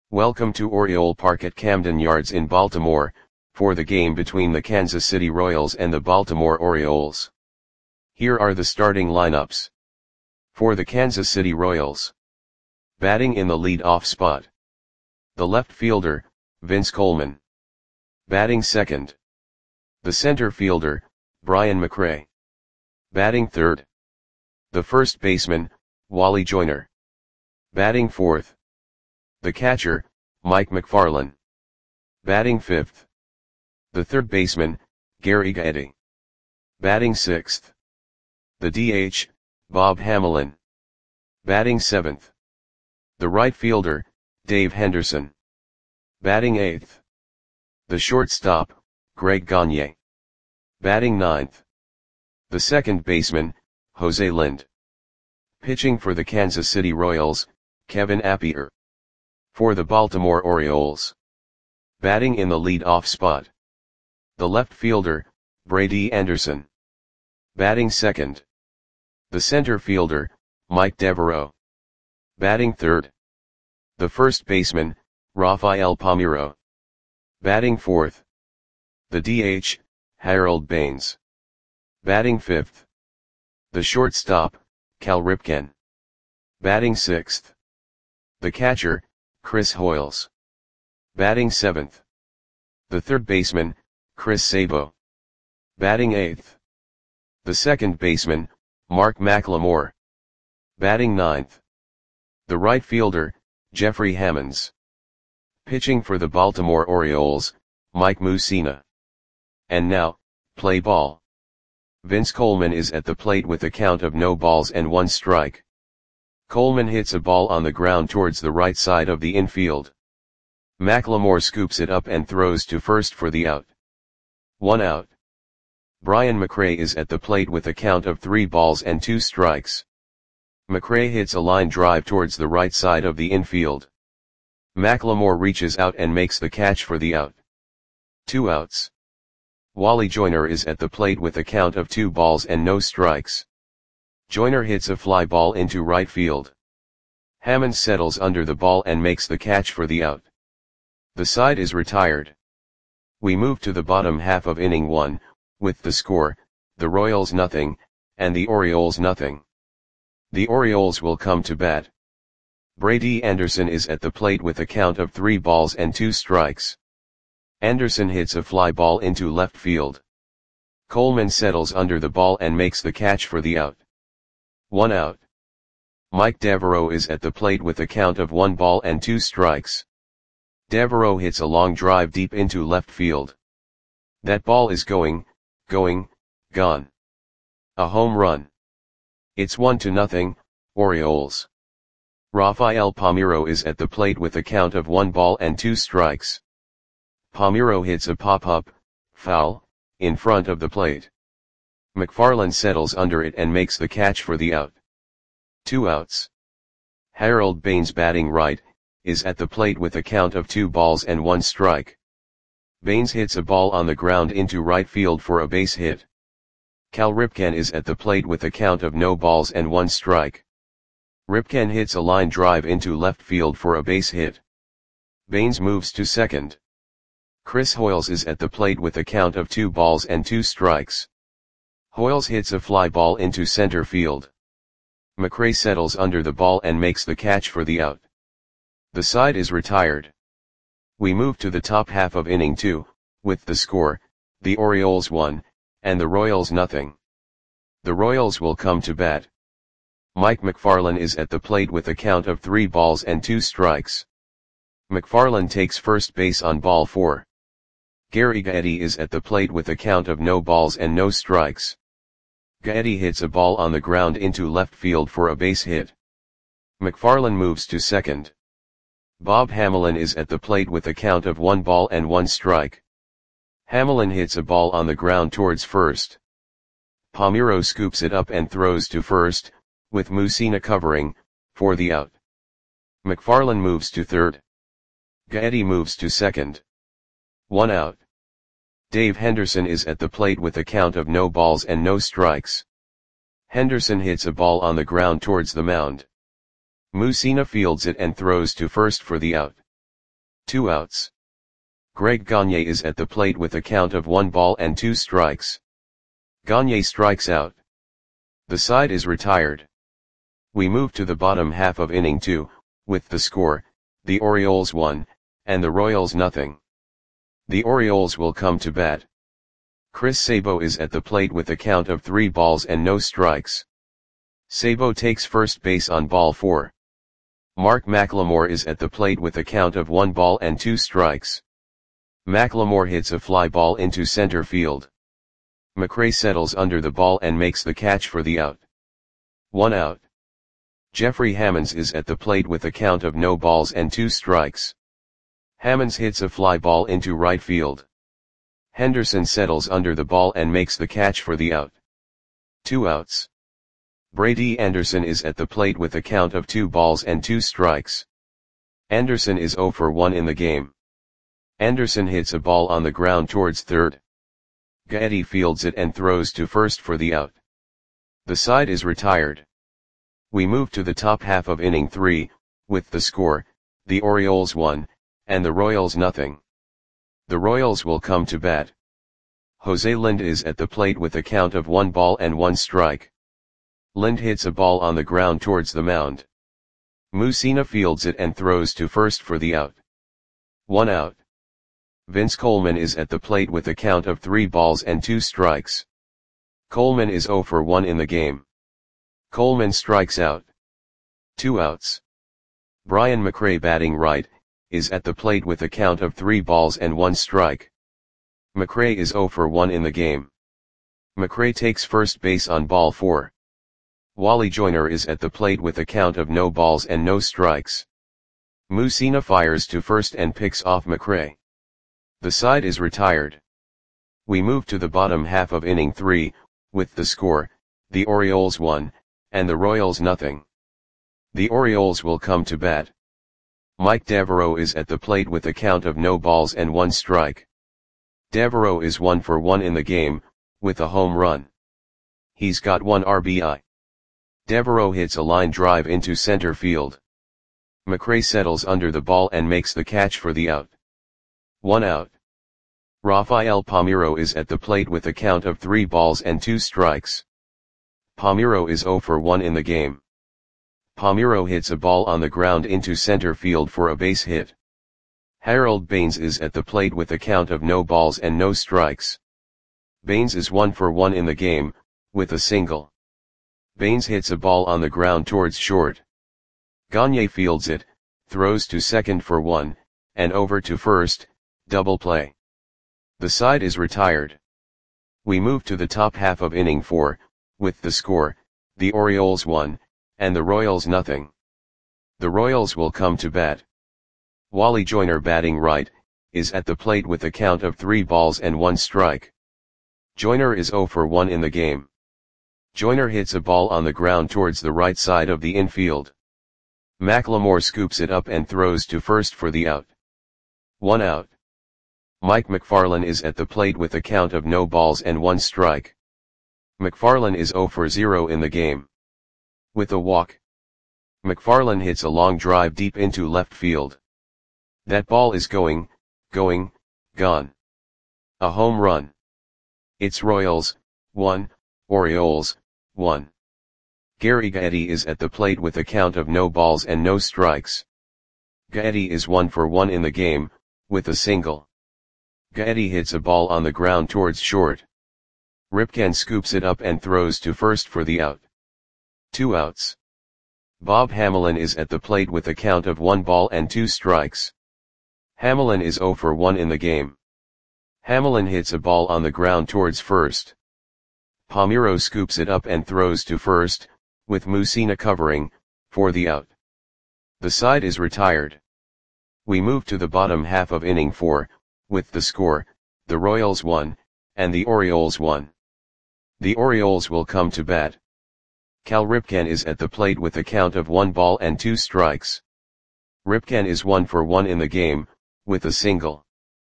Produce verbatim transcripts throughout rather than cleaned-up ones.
Welcome to Oriole Park at Camden Yards in Baltimore, for the game between the Kansas City Royals and the Baltimore Orioles. Here are the starting lineups. For the Kansas City Royals. Batting in the lead-off spot. The left fielder, Vince Coleman. Batting second. The center fielder, Brian McRae. Batting third. The first baseman, Wally Joyner. Batting fourth. The catcher, Mike Macfarlane. Batting fifth. The third baseman, Gary Gaetti. Batting sixth. The D H, Bob Hamelin. Batting seventh. The right fielder, Dave Henderson. Batting eighth. The shortstop, Greg Gagne. Batting ninth. The second baseman, Jose Lind. Pitching for the Kansas City Royals, Kevin Appier. For the Baltimore Orioles. Batting in the lead-off spot. The left fielder, Brady Anderson. Batting second. The center fielder, Mike Devereaux. Batting third. The first baseman, Rafael Palmeiro. Batting fourth. The D H, Harold Baines. Batting fifth. The shortstop, Cal Ripken. Batting sixth. The catcher, Chris Hoiles. Batting seventh. The third baseman, Chris Sabo. Batting eighth. The second baseman, Mark McLemore. Batting ninth. The right fielder, Jeffrey Hammonds. Pitching for the Baltimore Orioles, Mike Mussina. And now, play ball. Vince Coleman is at the plate with a count of no balls and one strike. Coleman hits a ball on the ground towards the right side of the infield. McLemore scoops it up and throws to first for the out. One out. Brian McRae is at the plate with a count of three balls and two strikes. McRae hits a line drive towards the right side of the infield. McLemore reaches out and makes the catch for the out. Two outs. Wally Joyner is at the plate with a count of two balls and no strikes. Joyner hits a fly ball into right field. Hammond settles under the ball and makes the catch for the out. The side is retired. We move to the bottom half of inning one, with the score, the Royals nothing, and the Orioles nothing. The Orioles will come to bat. Brady Anderson is at the plate with a count of three balls and two strikes. Anderson hits a fly ball into left field. Coleman settles under the ball and makes the catch for the out. One out. Mike Devereaux is at the plate with a count of one ball and two strikes. Devereaux hits a long drive deep into left field. That ball is going, going, gone. A home run. It's one to nothing, Orioles. Rafael Palmeiro is at the plate with a count of one ball and two strikes. Palmeiro hits a pop-up, foul, in front of the plate. Macfarlane settles under it and makes the catch for the out. Two outs. Harold Baines, batting right, is at the plate with a count of two balls and one strike. Baines hits a ball on the ground into right field for a base hit. Cal Ripken is at the plate with a count of no balls and one strike. Ripken hits a line drive into left field for a base hit. Baines moves to second. Chris Hoiles is at the plate with a count of two balls and two strikes. Hoiles hits a fly ball into center field. McRae settles under the ball and makes the catch for the out. The side is retired. We move to the top half of inning two, with the score, the Orioles one, and the Royals nothing. The Royals will come to bat. Mike Macfarlane is at the plate with a count of three balls and two strikes. Macfarlane takes first base on ball four. Gary Gaetti is at the plate with a count of no balls and no strikes. Gaetti hits a ball on the ground into left field for a base hit. Macfarlane moves to second. Bob Hamelin is at the plate with a count of one ball and one strike. Hamelin hits a ball on the ground towards first. Palmeiro scoops it up and throws to first, with Mussina covering, for the out. Macfarlane moves to third. Gaetti moves to second. One out. Dave Henderson is at the plate with a count of no balls and no strikes. Henderson hits a ball on the ground towards the mound. Mussina fields it and throws to first for the out. Two outs. Greg Gagne is at the plate with a count of one ball and two strikes. Gagne strikes out. The side is retired. We move to the bottom half of inning two, with the score, the Orioles one, and the Royals nothing. The Orioles will come to bat. Chris Sabo is at the plate with a count of three balls and no strikes. Sabo takes first base on ball four. Mark McLemore is at the plate with a count of one ball and two strikes. McLemore hits a fly ball into center field. McRae settles under the ball and makes the catch for the out. One out. Jeffrey Hammonds is at the plate with a count of no balls and two strikes. Hammonds hits a fly ball into right field. Henderson settles under the ball and makes the catch for the out. Two outs. Brady Anderson is at the plate with a count of two balls and two strikes. Anderson is zero for one in the game. Anderson hits a ball on the ground towards third. Gaetti fields it and throws to first for the out. The side is retired. We move to the top half of inning three, with the score, the Orioles one, and the Royals nothing. The Royals will come to bat. Jose Lind is at the plate with a count of one ball and one strike. Lind hits a ball on the ground towards the mound. Mussina fields it and throws to first for the out. One out. Vince Coleman is at the plate with a count of three balls and two strikes. Coleman is zero for one in the game. Coleman strikes out. Two outs. Brian McRae batting right, is at the plate with a count of three balls and one strike. McRae is zero for one in the game. McRae takes first base on ball four. Wally Joyner is at the plate with a count of no balls and no strikes. Mussina fires to first and picks off McRae. The side is retired. We move to the bottom half of inning three, with the score, the Orioles one, and the Royals nothing. The Orioles will come to bat. Mike Devereaux is at the plate with a count of no balls and one strike. Devereaux is one for one in the game, with a home run. He's got one R B I. Devereaux hits a line drive into center field. McRae settles under the ball and makes the catch for the out. One out. Rafael Palmeiro is at the plate with a count of three balls and two strikes. Palmeiro is zero for one in the game. Palmeiro hits a ball on the ground into center field for a base hit. Harold Baines is at the plate with a count of no balls and no strikes. Baines is one for one in the game, with a single. Baines hits a ball on the ground towards short. Gagne fields it, throws to second for one, and over to first, double play. The side is retired. We move to the top half of inning four, with the score, the Orioles one, and the Royals nothing. The Royals will come to bat. Wally Joyner batting right, is at the plate with a count of three balls and one strike. Joyner is zero for one in the game. Joyner hits a ball on the ground towards the right side of the infield. McLemore scoops it up and throws to first for the out. One out. Mike McFarland is at the plate with a count of no balls and one strike. McFarland is zero for zero in the game. With a walk. McFarland hits a long drive deep into left field. That ball is going, going, gone. A home run. It's Royals, one, Orioles, one. Gary Gaetti is at the plate with a count of no balls and no strikes. Gaetti is one for one in the game, with a single. Gaetti hits a ball on the ground towards short. Ripken scoops it up and throws to first for the out. Two outs. Bob Hamelin is at the plate with a count of one ball and two strikes. Hamelin is zero for one in the game. Hamelin hits a ball on the ground towards first. Palmeiro scoops it up and throws to first, with Mussina covering, for the out. The side is retired. We move to the bottom half of inning four, with the score, the Royals one, and the Orioles one. The Orioles will come to bat. Cal Ripken is at the plate with a count of one ball and two strikes. Ripken is one for one in the game, with a single.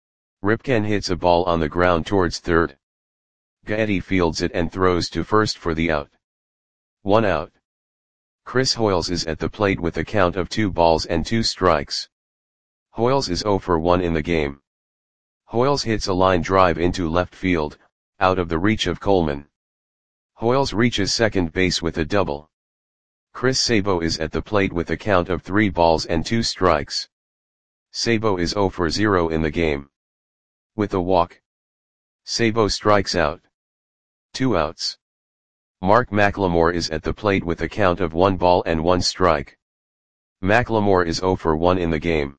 Ripken hits a ball on the ground towards third. Gaetti fields it and throws to first for the out. One out. Chris Hoiles is at the plate with a count of two balls and two strikes. Hoyles is zero for one in the game. Hoyles hits a line drive into left field, out of the reach of Coleman. Hoyles reaches second base with a double. Chris Sabo is at the plate with a count of three balls and two strikes. Sabo is zero for zero in the game. With a walk, Sabo strikes out. Two outs. Mark McLemore is at the plate with a count of one ball and one strike. McLemore is zero for one in the game.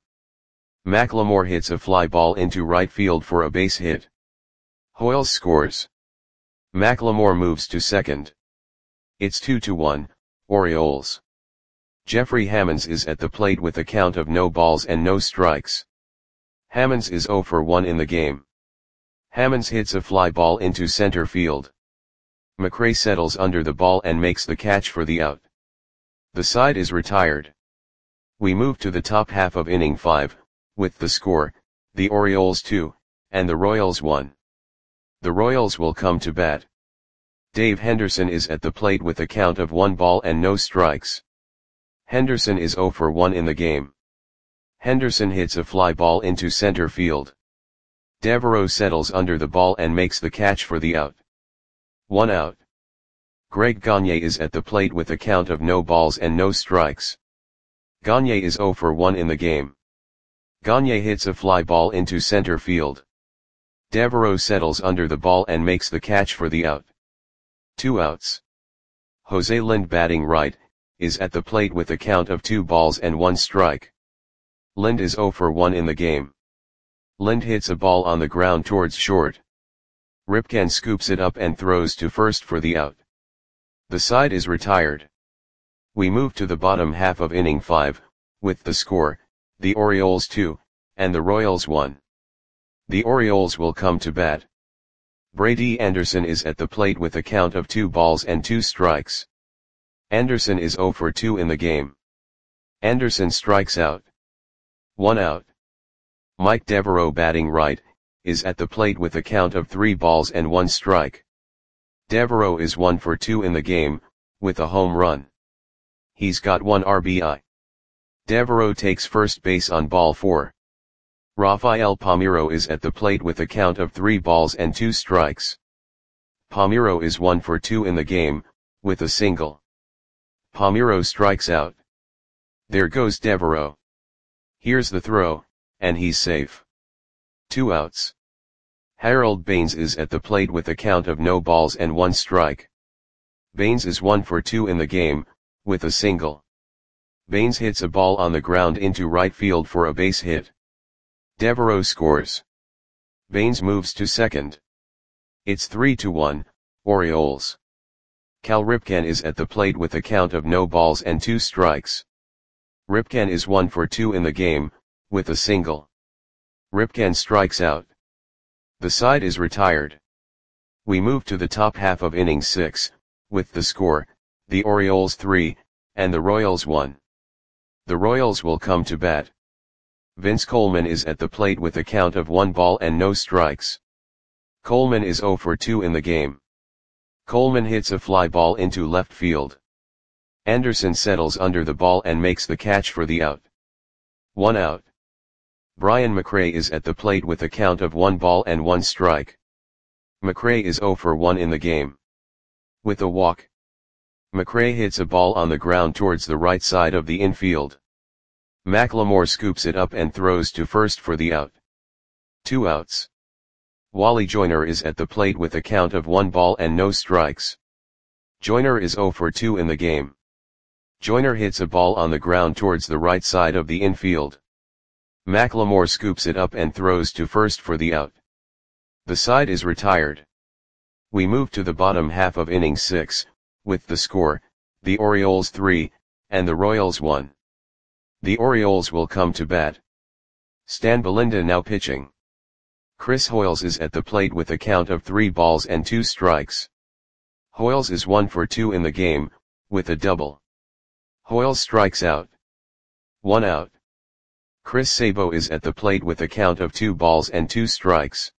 McLemore hits a fly ball into right field for a base hit. Hoyles scores. McLemore moves to second. It's two to one, Orioles. Jeffrey Hammonds is at the plate with a count of no balls and no strikes. Hammonds is zero for one in the game. Hammonds hits a fly ball into center field. McRae settles under the ball and makes the catch for the out. The side is retired. We move to the top half of inning five, with the score, the Orioles two, and the Royals one. The Royals will come to bat. Dave Henderson is at the plate with a count of one ball and no strikes. Henderson is zero for one in the game. Henderson hits a fly ball into center field. Devereaux settles under the ball and makes the catch for the out. One out. Greg Gagne is at the plate with a count of no balls and no strikes. Gagne is zero for one in the game. Gagne hits a fly ball into center field. Devereaux settles under the ball and makes the catch for the out. Two outs. Jose Lind, batting right, is at the plate with a count of two balls and one strike. Lind is zero for one in the game. Lind hits a ball on the ground towards short. Ripken scoops it up and throws to first for the out. The side is retired. We move to the bottom half of inning five, with the score, the Orioles two, and the Royals one. The Orioles will come to bat. Brady Anderson is at the plate with a count of two balls and two strikes. Anderson is zero for two in the game. Anderson strikes out. One out. Mike Devereaux, batting right, is at the plate with a count of three balls and one strike. Devereaux is one for two in the game, with a home run. He's got one R B I. Devereaux takes first base on ball four. Rafael Palmeiro is at the plate with a count of three balls and two strikes. Palmeiro is one for two in the game, with a single. Palmeiro strikes out. There goes Devereaux. Here's the throw, and he's safe. Two outs. Harold Baines is at the plate with a count of no balls and one strike. Baines is one for two in the game, with a single. Baines hits a ball on the ground into right field for a base hit. Devereaux scores. Baines moves to second. It's three to one, Orioles. Cal Ripken is at the plate with a count of no balls and two strikes. Ripken is one for two in the game, with a single. Ripken strikes out. The side is retired. We move to the top half of inning six, with the score, the Orioles three, and the Royals one. The Royals will come to bat. Vince Coleman is at the plate with a count of one ball and no strikes. Coleman is zero for two in the game. Coleman hits a fly ball into left field. Anderson settles under the ball and makes the catch for the out. One out. Brian McRae is at the plate with a count of one ball and one strike. McRae is zero for one in the game. With a walk, McRae hits a ball on the ground towards the right side of the infield. McLemore scoops it up and throws to first for the out. Two outs. Wally Joyner is at the plate with a count of one ball and no strikes. Joyner is zero for two in the game. Joyner hits a ball on the ground towards the right side of the infield. McLemore scoops it up and throws to first for the out. The side is retired. We move to the bottom half of inning six, with the score, the Orioles three, and the Royals one. The Orioles will come to bat. Stan Belinda now pitching. Chris Hoyles is at the plate with a count of three balls and two strikes. Hoyles is one for two in the game, with a double. Hoyles strikes out. One out. Chris Sabo is at the plate with a count of two balls and two strikes.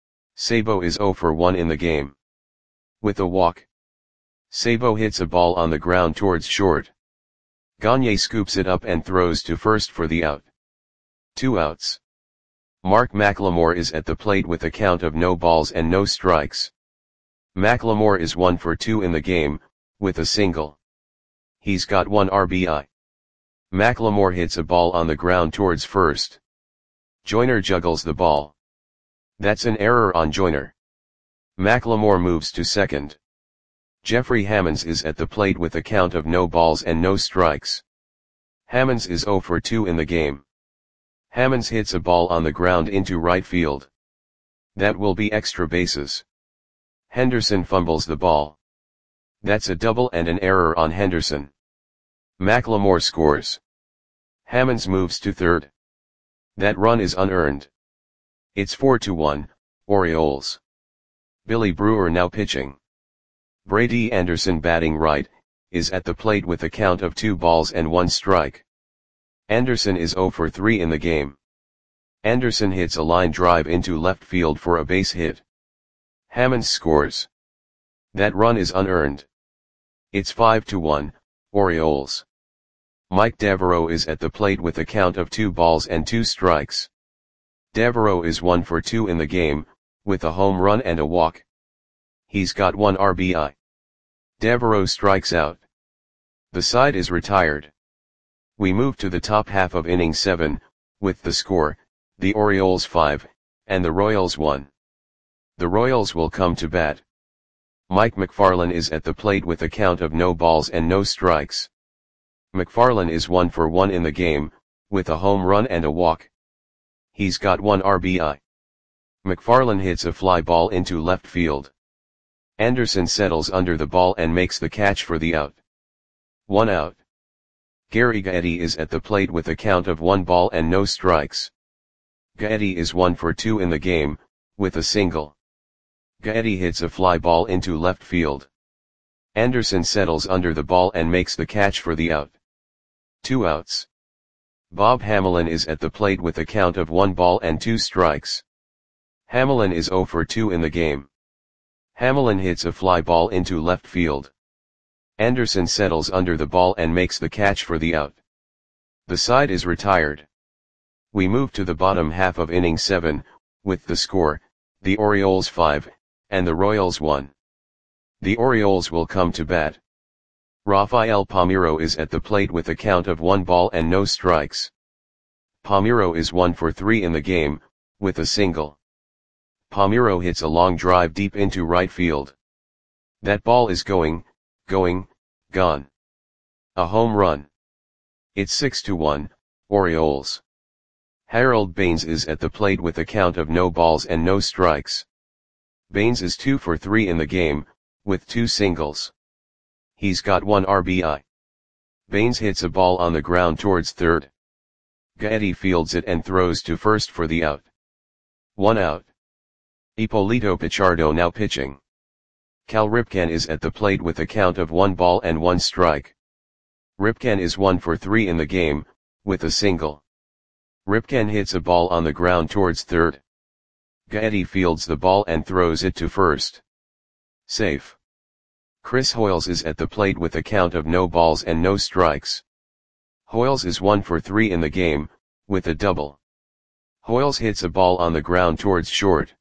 Sabo is zero for one in the game. With a walk, Sabo hits a ball on the ground towards short. Gagne scoops it up and throws to first for the out. Two outs. Mark McLemore is at the plate with a count of no balls and no strikes. McLemore is one for two in the game, with a single. He's got one R B I. McLemore hits a ball on the ground towards first. Joyner juggles the ball. That's an error on Joyner. McLemore moves to second. Jeffrey Hammonds is at the plate with a count of no balls and no strikes. Hammonds is zero for two in the game. Hammonds hits a ball on the ground into right field. That will be extra bases. Henderson fumbles the ball. That's a double and an error on Henderson. McLemore scores. Hammonds moves to third. That run is unearned. It's four to one, Orioles. Billy Brewer now pitching. Brady Anderson batting right, is at the plate with a count of two balls and one strike. Anderson is zero for three in the game. Anderson hits a line drive into left field for a base hit. Hammonds scores. That run is unearned. It's five to one, Orioles. Mike Devereaux is at the plate with a count of two balls and two strikes. Devereaux is one for two in the game, with a home run and a walk. He's got one R B I. Devereaux strikes out. The side is retired. We move to the top half of inning seven, with the score, the Orioles five, and the Royals one. The Royals will come to bat. Mike McFarland is at the plate with a count of no balls and no strikes. McFarland is one for one in the game, with a home run and a walk. He's got one R B I. McFarland hits a fly ball into left field. Anderson settles under the ball and makes the catch for the out. One out. Gary Gaetti is at the plate with a count of one ball and no strikes. Gaetti is one for two in the game, with a single. Gaetti hits a fly ball into left field. Anderson settles under the ball and makes the catch for the out. Two outs. Bob Hamelin is at the plate with a count of one ball and two strikes. Hamelin is zero for two in the game. Hamelin hits a fly ball into left field. Anderson settles under the ball and makes the catch for the out. The side is retired. We move to the bottom half of inning seven, with the score, the Orioles five, and the Royals one. The Orioles will come to bat. Rafael Palmeiro is at the plate with a count of one ball and no strikes. Palmeiro is one for three in the game, with a single. Palmeiro hits a long drive deep into right field. That ball is going, going, gone. A home run. It's six to one, Orioles. Harold Baines is at the plate with a count of no balls and no strikes. Baines is two for three in the game, with two singles. He's got one R B I. Baines hits a ball on the ground towards third. Gaetti fields it and throws to first for the out. One out. Ippolito Pichardo now pitching. Cal Ripken is at the plate with a count of one ball and one strike. Ripken is one for three in the game, with a single. Ripken hits a ball on the ground towards third. Gaetti fields the ball and throws it to first. Safe. Chris Hoiles is at the plate with a count of no balls and no strikes. Hoiles is one for three in the game, with a double. Hoiles hits a ball on the ground towards short.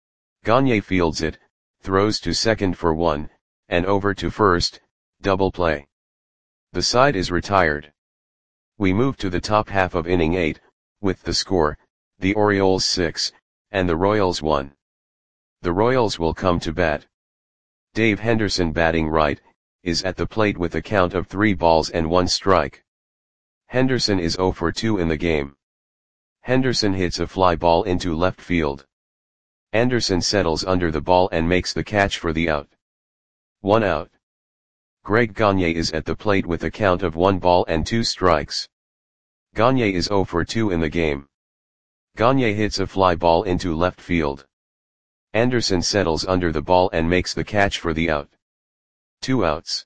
Gagne fields it, throws to second for one, and over to first, double play. The side is retired. We move to the top half of inning eight, with the score, the Orioles six, and the Royals one. The Royals will come to bat. Dave Henderson batting right, is at the plate with a count of three balls and one strike. Henderson is zero for two in the game. Henderson hits a fly ball into left field. Anderson settles under the ball and makes the catch for the out. One out. Greg Gagne is at the plate with a count of one ball and two strikes. Gagne is zero for two in the game. Gagne hits a fly ball into left field. Anderson settles under the ball and makes the catch for the out. Two outs.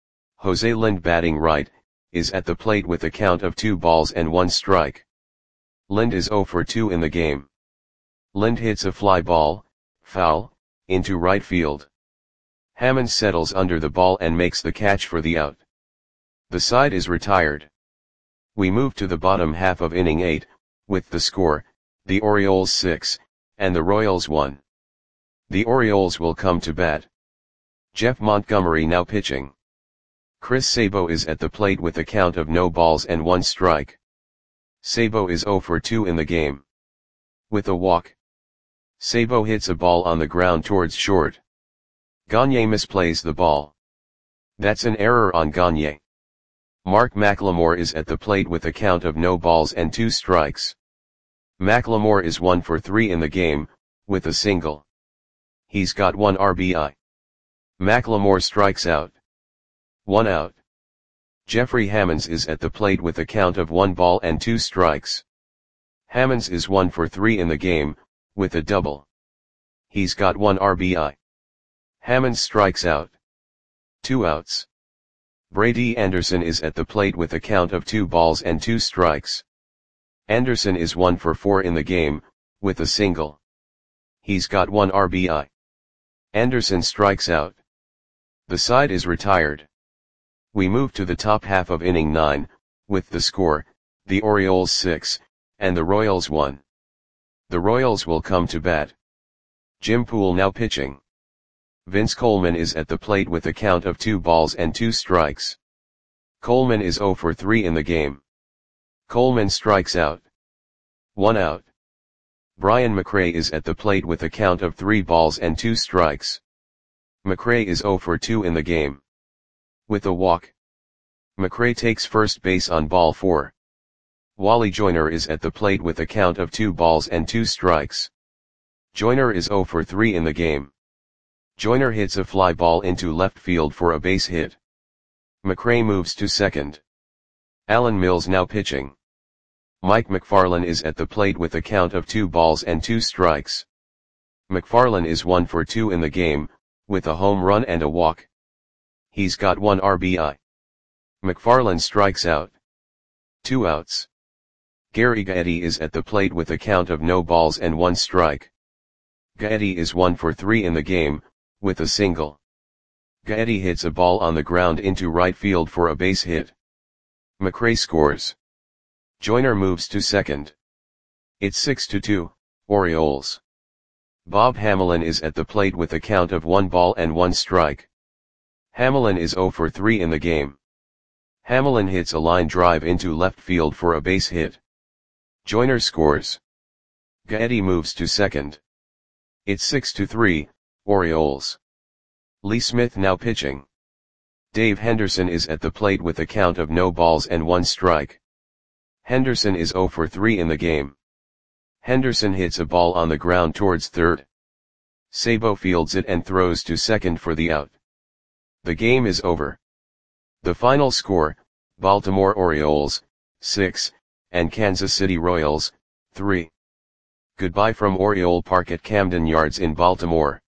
Jose Lind batting right, is at the plate with a count of two balls and one strike. Lind is zero for two in the game. Lind hits a fly ball, foul, into right field. Hammond settles under the ball and makes the catch for the out. The side is retired. We move to the bottom half of inning eight, with the score, the Orioles six, and the Royals one. The Orioles will come to bat. Jeff Montgomery now pitching. Chris Sabo is at the plate with a count of no balls and one strike. Sabo is zero for two in the game. With a walk. Sabo hits a ball on the ground towards short. Gagne misplays the ball. That's an error on Gagne. Mark McLemore is at the plate with a count of no balls and two strikes. McLemore is one for three in the game, with a single. He's got one R B I. McLemore strikes out. One out. Jeffrey Hammonds is at the plate with a count of one ball and two strikes. Hammonds is one for three in the game, with a double. He's got one R B I. Hammonds strikes out. Two outs. Brady Anderson is at the plate with a count of two balls and two strikes. Anderson is one for four in the game, with a single. He's got one R B I. Anderson strikes out. The side is retired. We move to the top half of inning nine, with the score, the Orioles six, and the Royals one. The Royals will come to bat. Jim Poole now pitching. Vince Coleman is at the plate with a count of two balls and two strikes. Coleman is zero for three in the game. Coleman strikes out. One out. Brian McRae is at the plate with a count of three balls and two strikes. McRae is zero for two in the game. With a walk. McRae takes first base on ball four. Wally Joyner is at the plate with a count of two balls and two strikes. Joyner is zero for three in the game. Joyner hits a fly ball into left field for a base hit. McRae moves to second. Alan Mills now pitching. Mike McFarland is at the plate with a count of two balls and two strikes. McFarland is one for two in the game, with a home run and a walk. He's got one R B I. McFarland strikes out. Two outs. Gary Gaetti is at the plate with a count of no balls and one strike. Gaetti is one for three in the game, with a single. Gaetti hits a ball on the ground into right field for a base hit. McRae scores. Joyner moves to second. It's six to two, Orioles. Bob Hamelin is at the plate with a count of one ball and one strike. Hamelin is zero for three in the game. Hamelin hits a line drive into left field for a base hit. Joyner scores. Gaetti moves to second. It's six to three, Orioles. Lee Smith now pitching. Dave Henderson is at the plate with a count of no balls and one strike. Henderson is zero for three in the game. Henderson hits a ball on the ground towards third. Sabo fields it and throws to second for the out. The game is over. The final score, Baltimore Orioles, six, and Kansas City Royals, three. Goodbye from Oriole Park at Camden Yards in Baltimore.